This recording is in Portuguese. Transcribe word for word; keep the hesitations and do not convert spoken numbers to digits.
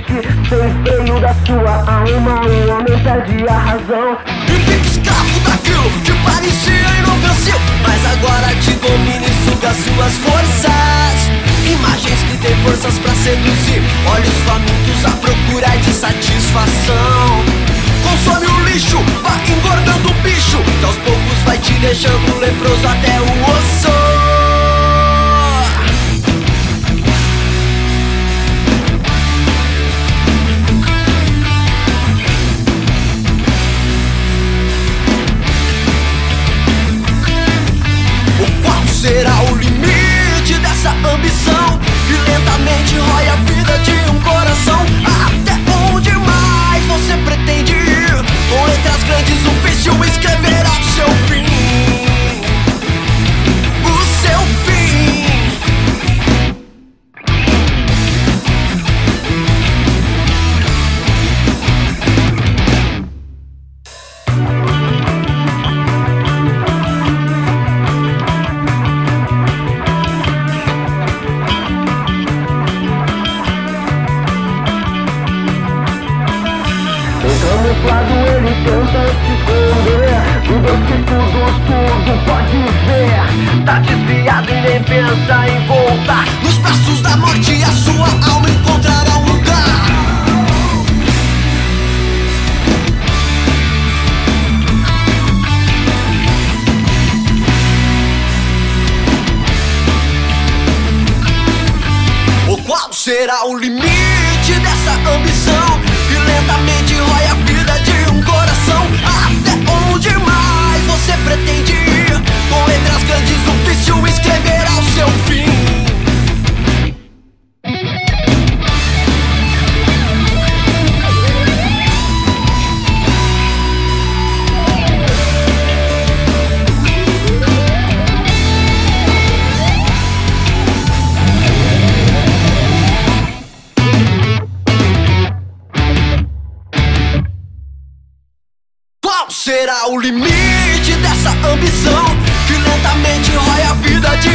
limite sem freio da sua alma, o homem perde a razão e fica escravo daquilo que parecia inofensivo, mas agora te domina e suga suas forças. Imagens que têm forças pra seduzir, olhos famintos à procura de satisfação. Consome o lixo, vai engordando o bicho, que aos poucos vai te deixando leproso até o osso. Será o limite dessa ambição que lentamente rói a vida de um coração? Até onde mais você pretende ir? Com letras grandes um ofício escreverá o seu fim. O seu fim. Camuflado ele tenta se esconder do Deus que tudo, tudo pode ver. Tá desviado e nem pensa em voltar. Nos braços da morte a sua alma encontrará um lugar. O qual será o limite dessa ambição que lentamente rói a vida de um coração? Até onde mais você pretende ir? Com letras grandes o ofício escreverá o seu fim. Será o limite dessa ambição que lentamente rói a vida de